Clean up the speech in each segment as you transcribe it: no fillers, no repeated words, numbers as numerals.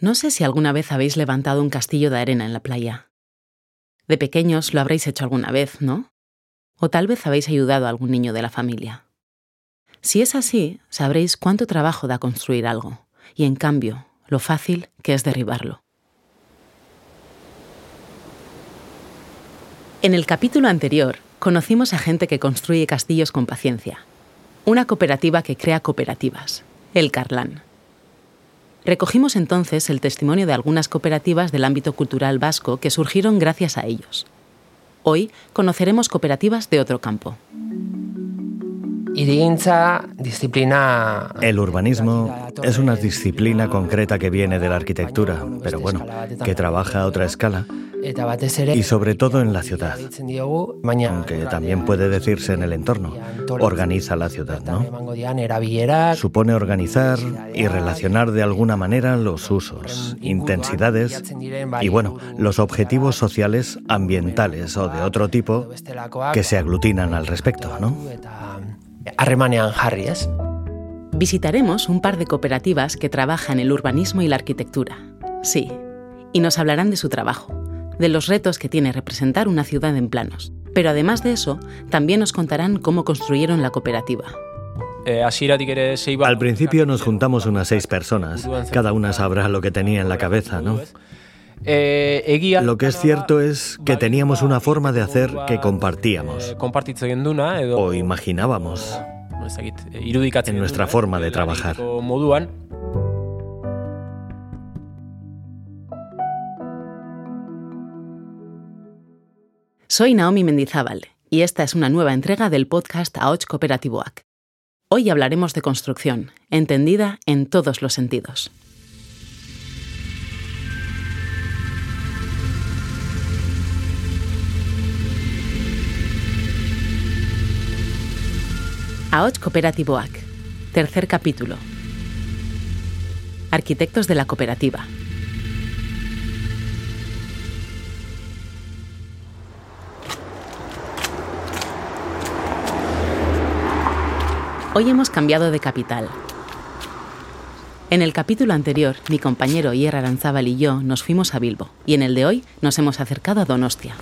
No sé si alguna vez habéis levantado un castillo de arena en la playa. De pequeños lo habréis hecho alguna vez, ¿no? O tal vez habéis ayudado a algún niño de la familia. Si es así, sabréis cuánto trabajo da construir algo, y en cambio, lo fácil que es derribarlo. En el capítulo anterior, conocimos a gente que construye castillos con paciencia. Una cooperativa que crea cooperativas, el Carlán. Recogimos entonces el testimonio de algunas cooperativas del ámbito cultural vasco que surgieron gracias a ellos. Hoy conoceremos cooperativas de otro campo. Hirigintza, disciplina... El urbanismo es una disciplina concreta que viene de la arquitectura, pero bueno, que trabaja a otra escala y sobre todo en la ciudad, aunque también puede decirse en el entorno. Organiza la ciudad, ¿no? Supone organizar y relacionar de alguna manera los usos, intensidades y, bueno, los objetivos sociales, ambientales o de otro tipo que se aglutinan al respecto, ¿no? Harremanean jarri, ez? Visitaremos un par de cooperativas que trabajan el urbanismo y la arquitectura. Sí, y nos hablarán de su trabajo, de los retos que tiene representar una ciudad en planos. Pero además de eso, también nos contarán cómo construyeron la cooperativa. Al principio nos juntamos unas 6 personas. Cada una sabrá lo que tenía en la cabeza, ¿no? Lo que es cierto es que teníamos una forma de hacer que compartíamos o imaginábamos en nuestra forma de trabajar. Soy Naomi Mendizábal y esta es una nueva entrega del podcast Ahots Kooperatiboak. Hoy hablaremos de construcción, entendida en todos los sentidos. Ahots Kooperatiboak, tercer capítulo. Arquitectos de la cooperativa. Hoy hemos cambiado de capital. En el capítulo anterior, mi compañero Ier Aranzábal y yo nos fuimos a Bilbo, y en el de hoy nos hemos acercado a Donostia.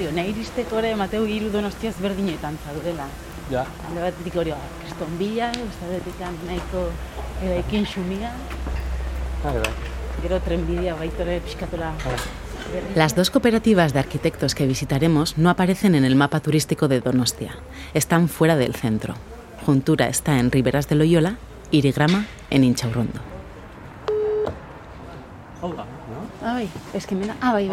Ja. Alde batetik hori kriston bila, beste batetik nahiko eraikin xumia. Gero trenbidea baitore pixkatola. Las dos cooperativas de arquitectos que visitaremos no aparecen en el mapa turístico de Donostia. Están fuera del centro. Juntura está en Riberas de Loyola, Irigrama en Intxaurrondo. Hola, ¿no? Bai, eskimena. Bai.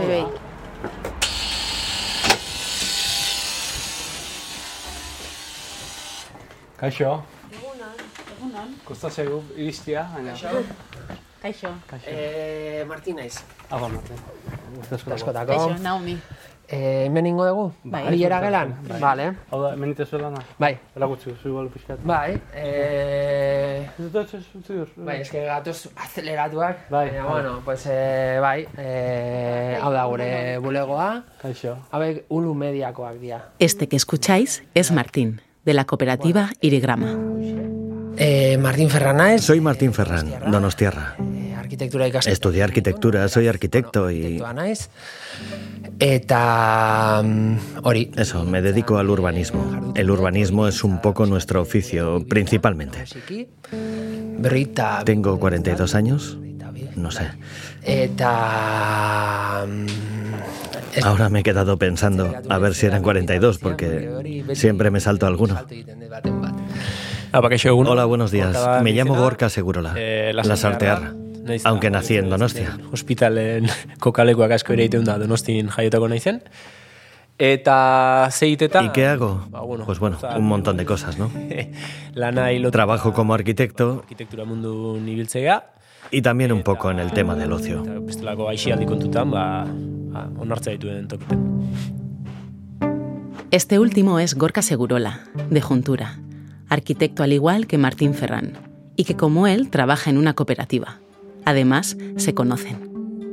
Kaixo. Egunon. Kosta zaigu iristia, baina... Kaixo. Martin naiz. Martin. Askotako. Kaixo, Naomi. Hemen ingo dugu? Bai. Bilera gelan? Vale. Hau da, hemen itezu lana? Bai. Erakutzu, zu igual pixkat. Bai. Ez dut utzi duz. Bai, eske gatoz aceleratuak. Bai. Baina, bueno, pues, bai. Hau da gure bulegoa. Kaixo. Hauek Ulu Mediakoak dira. Este que escucháis es Martín, de la cooperativa Irigrama. Martín Ferran naiz. Soy Martín Ferran, donostiarra. Arquitectura ikasten. Estudié arquitectura, soy arquitecto y... Arkitektoa naiz. Eta hori. Eso, me dedico al urbanismo. El urbanismo es un poco nuestro oficio, principalmente. Tengo 42 años, no sé. Eta... Ahora me he quedado pensando a ver si eran 42, porque siempre me salto alguno. Hola, buenos días. Me llamo Gorka Segurola, Lasartearra, aunque nací en Donostia. Hospitalen kokalekuak asko ere egiten da Donostin jaiotako naizen. Eta zeiteta... ¿Y qué hago? Pues bueno, un montón de cosas, ¿no? Trabajo como arquitecto arkitektura mundu ibiltzea. y también un poco en el tema del ocio. Bestelako aisialdi kontutan, onartza dituen tokitan. Este último es Gorka Segurola, de Juntura, arquitecto al igual que Martín Ferran, y que como él trabaja en una cooperativa. Además, se conocen.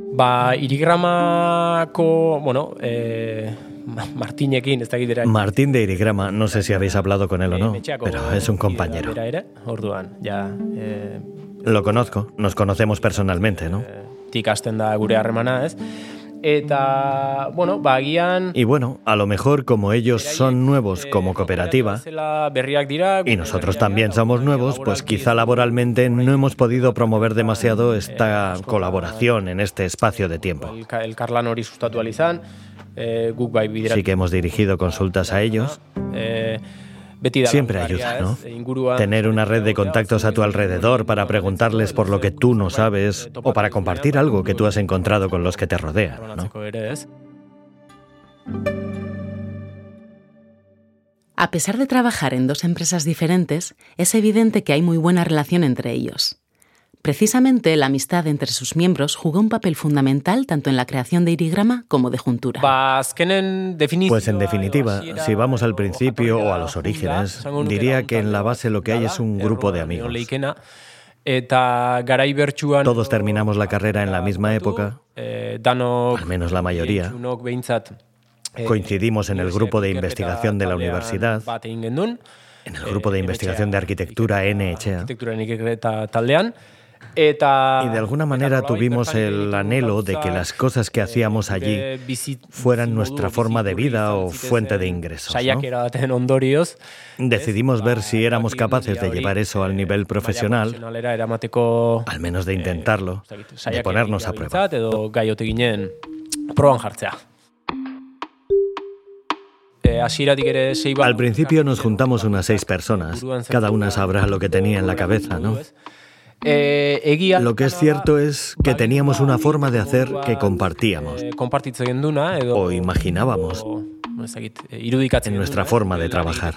Irigramako, Martinekin, ez dakit era. Martín de Irigrama, no sé si habéis hablado con él o no, pero es un compañero. Orduan, ya... Lo conozco, nos conocemos personalmente, ¿no? tik hasten da gure harremana, ez? Eta, bueno, agian... Y bueno, a lo mejor como ellos son nuevos como cooperativa, y nosotros también somos nuevos, pues quizá laboralmente no hemos podido promover demasiado esta colaboración en este espacio de tiempo. Elkarlan hori sustatu ahal izan, guk bai bideratu. Sí que hemos dirigido consultas a ellos. Siempre ayuda, ¿no? Tener una red de contactos a tu alrededor para preguntarles por lo que tú no sabes o para compartir algo que tú has encontrado con los que te rodean, ¿no? A pesar de trabajar en dos empresas diferentes, es evidente que hay muy buena relación entre ellos. Precisamente la amistad entre sus miembros jugó un papel fundamental tanto en la creación de Irigrama como de Juntura. Pues en definitiva, si vamos al principio o a los orígenes, diría que en la base lo que hay es un grupo de amigos. Todos terminamos la carrera en la misma época, al menos la mayoría. Coincidimos en el grupo de investigación de la universidad, en el grupo de investigación de arquitectura NHA. Y de alguna manera tuvimos el anhelo de que las cosas que hacíamos allí fueran nuestra forma de vida o fuente de ingresos, ¿no? Decidimos ver si éramos capaces de llevar eso al nivel profesional, al menos de intentarlo, de ponernos a prueba. Al principio nos juntamos unas 6 personas, cada una sabrá lo que tenía en la cabeza, ¿no? Lo que es cierto es que teníamos una forma de hacer que compartíamos o imaginábamos en nuestra forma de trabajar.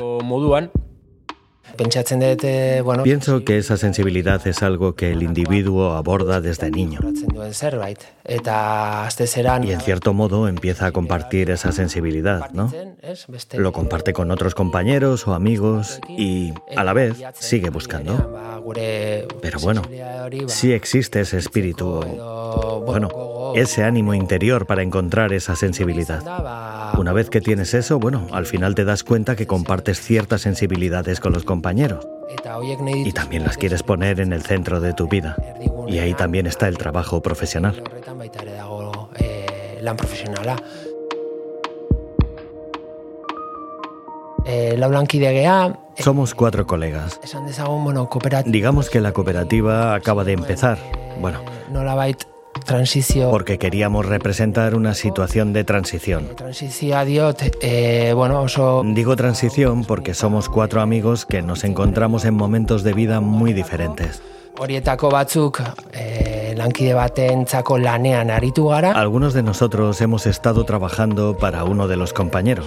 Pienso que esa sensibilidad es algo que el individuo aborda desde niño. Y en cierto modo empieza a compartir esa sensibilidad, ¿no? Lo comparte con otros compañeros o amigos y, a la vez, sigue buscando. Pero bueno, sí existe ese espíritu, ese ánimo interior para encontrar esa sensibilidad. Una vez que tienes eso, al final te das cuenta que compartes ciertas sensibilidades con los compañeros. Y también las quieres poner en el centro de tu vida. Y ahí también está el trabajo profesional. Somos 4 colegas. Digamos que la cooperativa acaba de empezar. Porque queríamos representar una situación de transición. Digo transición porque somos 4 amigos que nos encontramos en momentos de vida muy diferentes. Algunos de nosotros hemos estado trabajando para uno de los compañeros.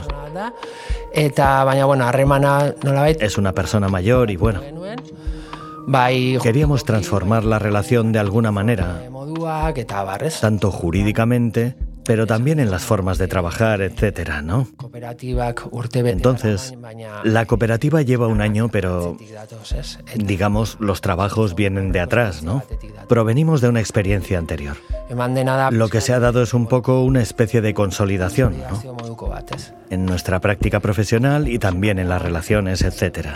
Es una persona mayor y queríamos transformar la relación de alguna manera, tanto jurídicamente, pero también en las formas de trabajar, etcétera, ¿no? Entonces, la cooperativa lleva 1 año, pero, digamos, los trabajos vienen de atrás, ¿no? Provenimos de una experiencia anterior. Lo que se ha dado es un poco una especie de consolidación, ¿no? En nuestra práctica profesional y también en las relaciones, etcétera.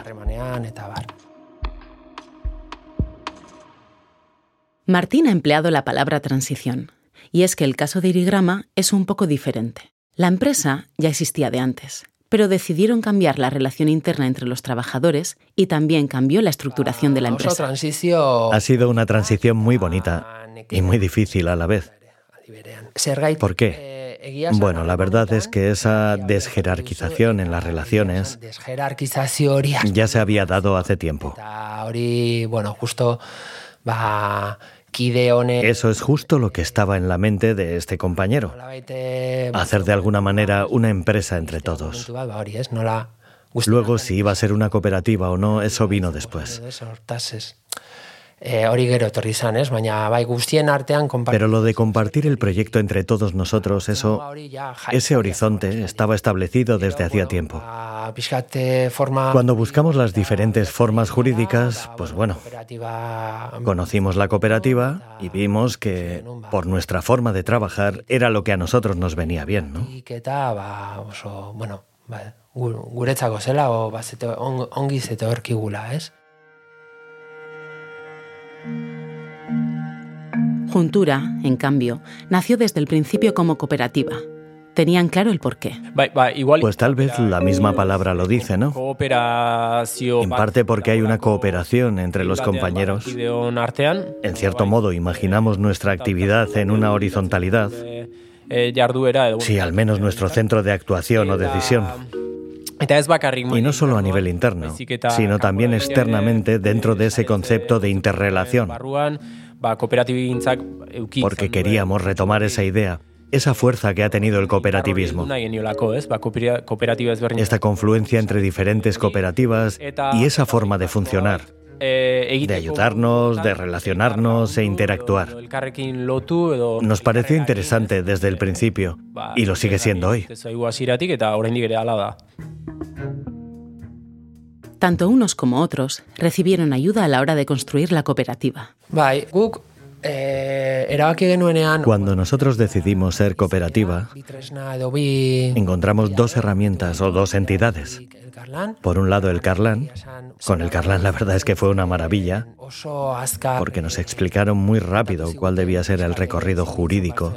Martín ha empleado la palabra transición, y es que el caso de Irigrama es un poco diferente. La empresa ya existía de antes, pero decidieron cambiar la relación interna entre los trabajadores y también cambió la estructuración de la empresa. Ha sido una transición muy bonita y muy difícil a la vez. ¿Por qué? La verdad es que esa desjerarquización en las relaciones ya se había dado hace tiempo. Eso es justo lo que estaba en la mente de este compañero. Hacer de alguna manera una empresa entre todos. Luego, si iba a ser una cooperativa o no, eso vino después. Pero lo de compartir el proyecto entre todos nosotros, ese horizonte estaba establecido desde hacía tiempo. Cuando buscamos las diferentes formas jurídicas, conocimos la cooperativa y vimos que, por nuestra forma de trabajar, era lo que a nosotros nos venía bien, ¿no? Guretzako zela, ongi zetorkigula, ez? Juntura, en cambio, nació desde el principio como cooperativa. Tenían claro el porqué. Pues tal vez la misma palabra lo dice, ¿no? En parte porque hay una cooperación entre los compañeros. En cierto modo, imaginamos nuestra actividad en una horizontalidad. Sí, al menos nuestro centro de actuación o decisión. Y no solo a nivel interno, sino también externamente dentro de ese concepto de interrelación. Porque queríamos retomar esa idea, esa fuerza que ha tenido el cooperativismo. Esta confluencia entre diferentes cooperativas y esa forma de funcionar, de ayudarnos, de relacionarnos e interactuar. Nos pareció interesante desde el principio y lo sigue siendo hoy. Tanto unos como otros recibieron ayuda a la hora de construir la cooperativa. Cuando nosotros decidimos ser cooperativa, encontramos dos herramientas o dos entidades. Por un lado, el Carlán. Con el Carlán la verdad es que fue una maravilla, porque nos explicaron muy rápido cuál debía ser el recorrido jurídico.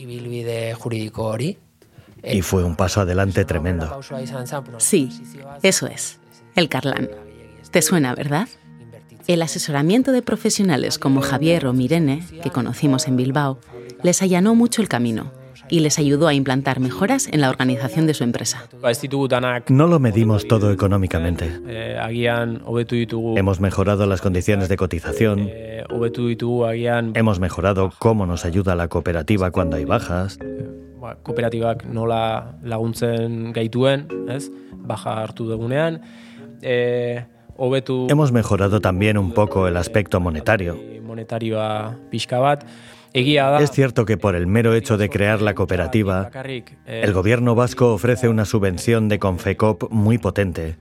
Y fue un paso adelante tremendo. Sí, eso es, el Carlán. ¿Te suena, verdad? El asesoramiento de profesionales como Javier o Mirene, que conocimos en Bilbao, les allanó mucho el camino y les ayudó a implantar mejoras en la organización de su empresa. No lo medimos todo económicamente. Hemos mejorado las condiciones de cotización. Hemos mejorado cómo nos ayuda la cooperativa cuando hay bajas. Kooperatibak nola laguntzen gaituen, baja hartu dugunean. Hemos mejorado también un poco el aspecto monetario. Es cierto que por el mero hecho de crear la cooperativa, el gobierno vasco ofrece una subvención de Confecop muy potente.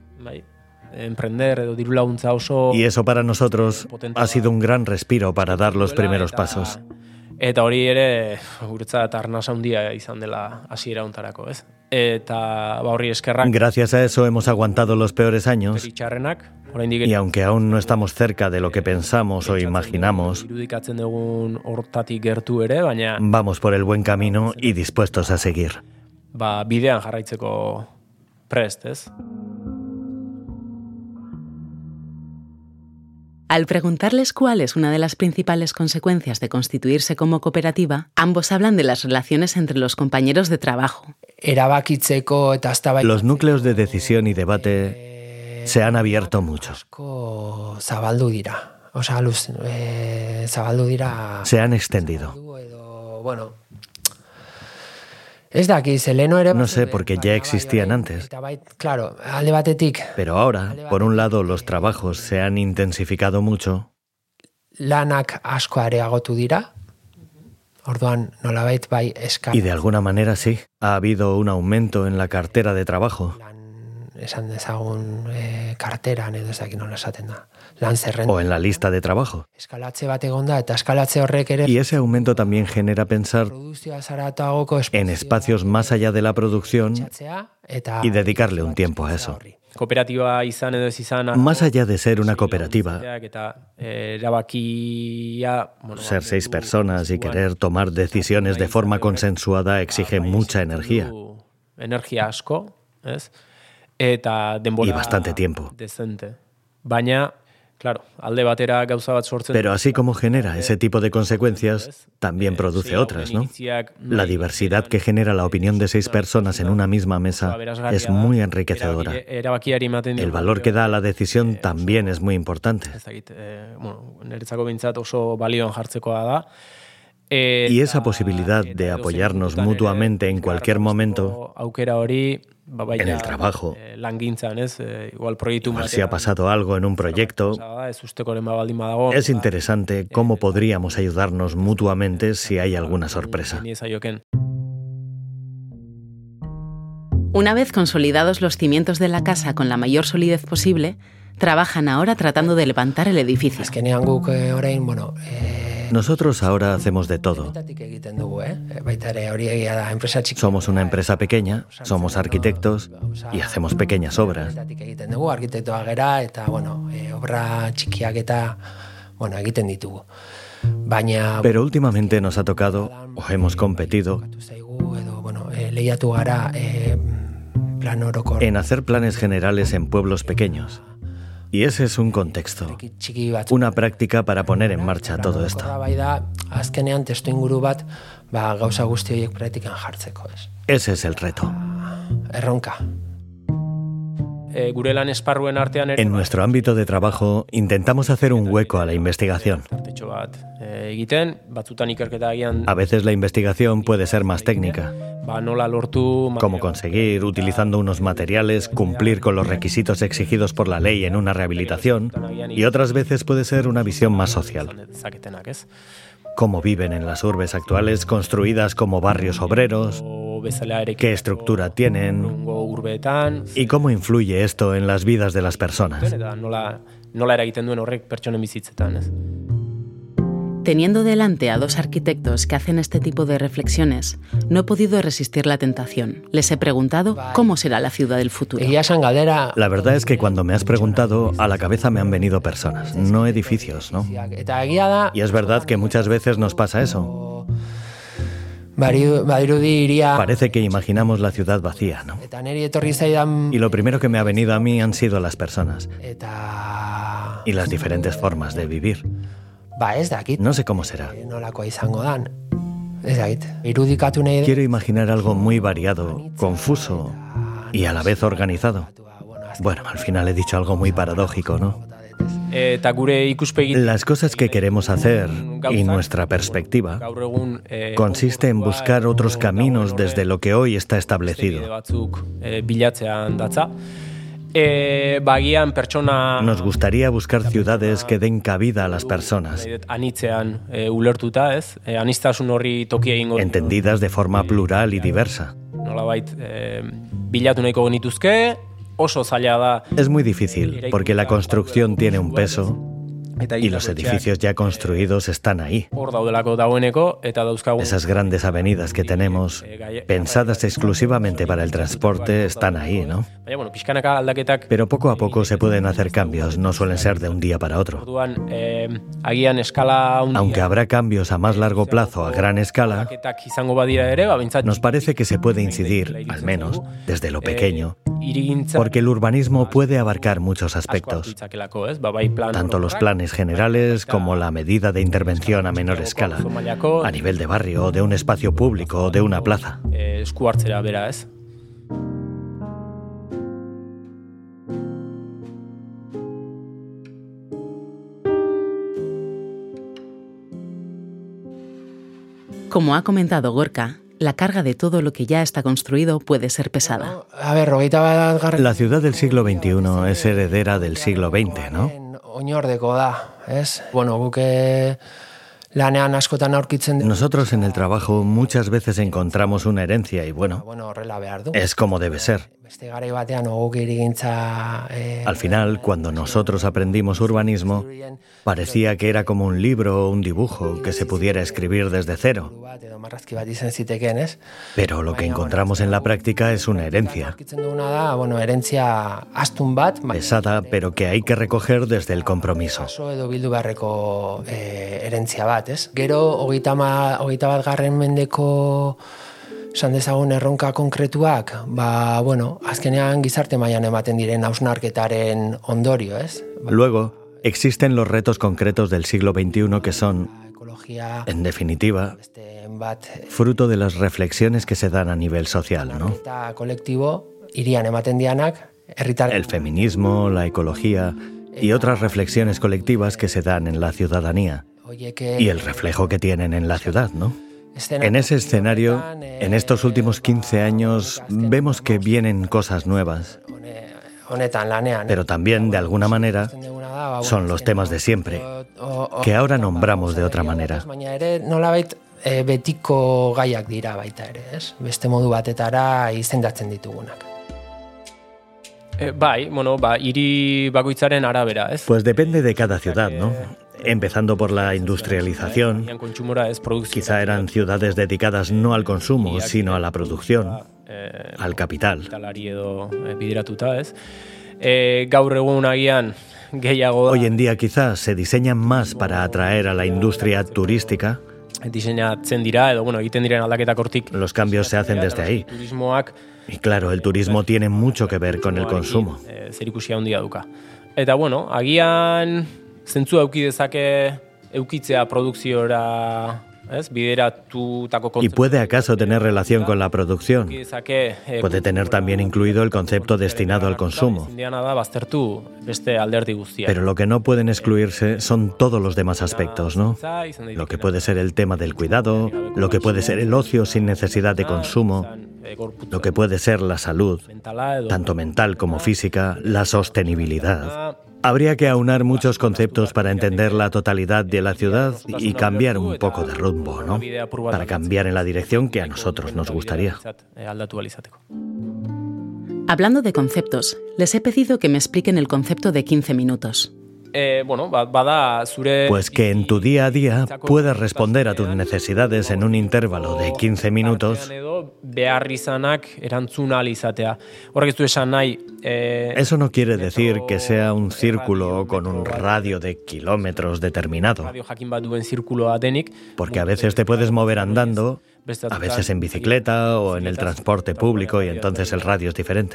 Y eso para nosotros ha sido un gran respiro para dar los primeros pasos. Eta hori ere guretzat arnasa handia izan dela hasiera hontarako, ez? Eta horri eskerrak. Gracias a eso hemos aguantado los peores años. Y aunque aún no estamos cerca de lo que pensamos o imaginamos, vamos por el buen camino y dispuestos a seguir. Bidean jarraitzeko prest, ez? Al preguntarles cuál es una de las principales consecuencias de constituirse como cooperativa, ambos hablan de las relaciones entre los compañeros de trabajo. Los núcleos de decisión y debate se han abierto mucho. Se han extendido. No sé, porque ya existían antes. Pero ahora, por un lado, los trabajos se han intensificado mucho. Y de alguna manera sí, ha habido un aumento en la cartera de trabajo. O en la lista de trabajo. Y ese aumento también genera pensar en espacios más allá de la producción y dedicarle un tiempo a eso. Más allá de ser una cooperativa, ser 6 personas y querer tomar decisiones de forma consensuada exige mucha energía. Y bastante tiempo. Pero así como genera ese tipo de consecuencias, también produce otras, ¿no? La diversidad que genera la opinión de 6 personas en una misma mesa es muy enriquecedora. El valor que da a la decisión también es muy importante. Y esa posibilidad de apoyarnos mutuamente en cualquier momento, en el trabajo, igual si ha pasado algo en un proyecto, es interesante cómo podríamos ayudarnos mutuamente si hay alguna sorpresa. Una vez consolidados los cimientos de la casa con la mayor solidez posible, trabajan ahora tratando de levantar el edificio. Nosotros ahora hacemos de todo. Somos una empresa pequeña, somos arquitectos y hacemos pequeñas obras. Pero últimamente nos ha tocado, o hemos competido, en hacer planes generales en pueblos pequeños. Y ese es un contexto, una práctica para poner en marcha todo esto. Ese es el reto. En nuestro ámbito de trabajo intentamos hacer un hueco a la investigación. A veces la investigación puede ser más técnica, como conseguir, utilizando unos materiales, cumplir con los requisitos exigidos por la ley en una rehabilitación, y otras veces puede ser una visión más social. Cómo viven en las urbes actuales construidas como barrios obreros, qué estructura tienen y cómo influye esto en las vidas de las personas. Teniendo delante a dos arquitectos que hacen este tipo de reflexiones, no he podido resistir la tentación. Les he preguntado cómo será la ciudad del futuro. La verdad es que cuando me has preguntado, a la cabeza me han venido personas, no edificios, ¿no? Y es verdad que muchas veces nos pasa eso. Parece que imaginamos la ciudad vacía, ¿no? Y lo primero que me ha venido a mí han sido las personas y las diferentes formas de vivir. No sé cómo será. Quiero imaginar algo muy variado, confuso y a la vez organizado. Bueno, al final he dicho algo muy paradójico, ¿no? Las cosas que queremos hacer y nuestra perspectiva consiste en buscar otros caminos desde lo que hoy está establecido. Nos gustaría buscar ciudades que den cabida a las personas, entendidas de forma plural y diversa. Es muy difícil, porque la construcción tiene un peso y los edificios ya construidos están ahí. Esas grandes avenidas que tenemos, pensadas exclusivamente para el transporte, están ahí, ¿no? Pero poco a poco se pueden hacer cambios, no suelen ser de un día para otro. Aunque habrá cambios a más largo plazo, a gran escala, nos parece que se puede incidir, al menos, desde lo pequeño, porque el urbanismo puede abarcar muchos aspectos, tanto los planes generales como la medida de intervención a menor escala, a nivel de barrio, de un espacio público o de una plaza. Como ha comentado Gorka, la carga de todo lo que ya está construido puede ser pesada. La ciudad del siglo XXI es heredera del siglo XX, ¿no? Nosotros en el trabajo muchas veces encontramos una herencia y bueno, es como debe ser. Al final, cuando nosotros aprendimos urbanismo, parecía que era como un libro o un dibujo que se pudiera escribir desde cero. Pero lo que encontramos en la práctica es una herencia. Pesada, pero que hay que recoger desde el compromiso. Esan dezagun erronka konkretuak, azkenean gizarte mailan ematen diren hausnarketaren ondorio, ez? Luego, existen los retos concretos del siglo XXI que son, en definitiva, fruto de las reflexiones que se dan a nivel social, ¿no? El feminismo, la ecología y otras reflexiones colectivas que se dan en la ciudadanía y el reflejo que tienen en la ciudad, ¿no? En ese escenario, en estos últimos 15 años, vemos que vienen cosas nuevas, pero también, de alguna manera, son los temas de siempre, que ahora nombramos de otra manera. Betiko gaiak dira baita ere, ez? Beste modu batetara izendatzen ditugunak. Hiri bakoitzaren arabera, ez? Pues depende de cada ciudad, ¿no? Empezando por la industrialización, quizá eran ciudades dedicadas no al consumo, sino a la producción, al capital. Gaur egun agian gehiago da. Hoy en día quizás se diseñan más para atraer a la industria turística. Diseinatzen dira, edo, egiten diren aldaketak hortik. Los cambios se hacen desde ahí. Turismoak, y claro, el turismo tiene mucho que ver con el consumo. Zerikusia handia duka. Eta, agian zentzu auki dezake eukitzea produkziora, bideratutako kontzeptu. ¿Y puede acaso tener relación con la producción? Puede tener también incluido el concepto destinado al consumo. Pero lo que no pueden excluirse son todos los demás aspectos, ¿no? Lo que puede ser el tema del cuidado, lo que puede ser el ocio sin necesidad de consumo, lo que puede ser la salud, tanto mental como física, la sostenibilidad. Habría que aunar muchos conceptos para entender la totalidad de la ciudad y cambiar un poco de rumbo, ¿no? Para cambiar en la dirección que a nosotros nos gustaría. Hablando de conceptos, les he pedido que me expliquen el concepto de 15 minutos. Pues que en tu día a día puedas responder a tus necesidades en un intervalo de 15 minutos. Eso no quiere decir que sea un círculo con un radio de kilómetros determinado, porque a veces te puedes mover andando, a veces en bicicleta o en el transporte público, y entonces el radio es diferente.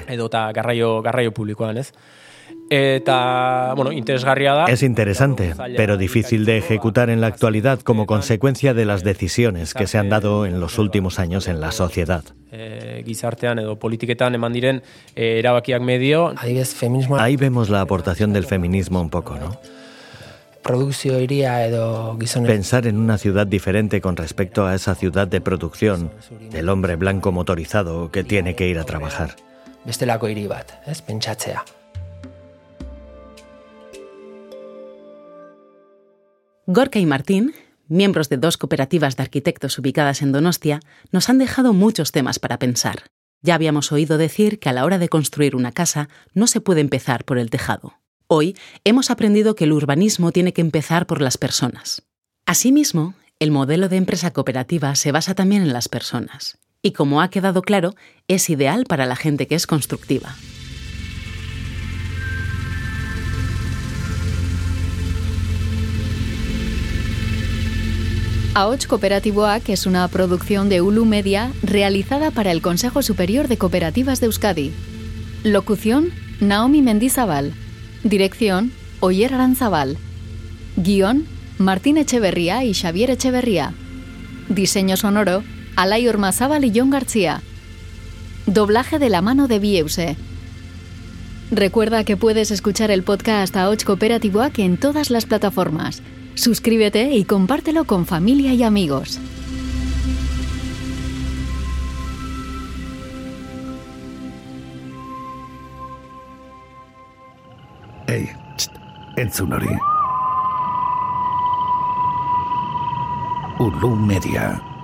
Es interesante, pero difícil de ejecutar en la actualidad como consecuencia de las decisiones que se han dado en los últimos años en la sociedad. Ahí vemos la aportación del feminismo un poco, ¿no? Pensar en una ciudad diferente con respecto a esa ciudad de producción del hombre blanco motorizado que tiene que ir a trabajar. Bestelako hiri bat, pentsatzea. Gorka y Martín, miembros de 2 cooperativas de arquitectos ubicadas en Donostia, nos han dejado muchos temas para pensar. Ya habíamos oído decir que a la hora de construir una casa no se puede empezar por el tejado. Hoy hemos aprendido que el urbanismo tiene que empezar por las personas. Asimismo, el modelo de empresa cooperativa se basa también en las personas. Y como ha quedado claro, es ideal para la gente que es constructiva. Ahots Kooperatiboak es una producción de Ulu Media realizada para el Consejo Superior de Cooperativas de Euskadi. Locución, Naomi Mendizabal. Dirección, Oyer Aranzabal. Guión, Martín Echeverría y Xavier Echeverría. Diseño sonoro, Alay Ormazábal y Jon García. Doblaje de la mano de Biuse. Recuerda que puedes escuchar el podcast Ahots Kooperatiboak en todas las plataformas. Suscríbete y compártelo con familia y amigos. Hey, entzun hori. Ulu Media.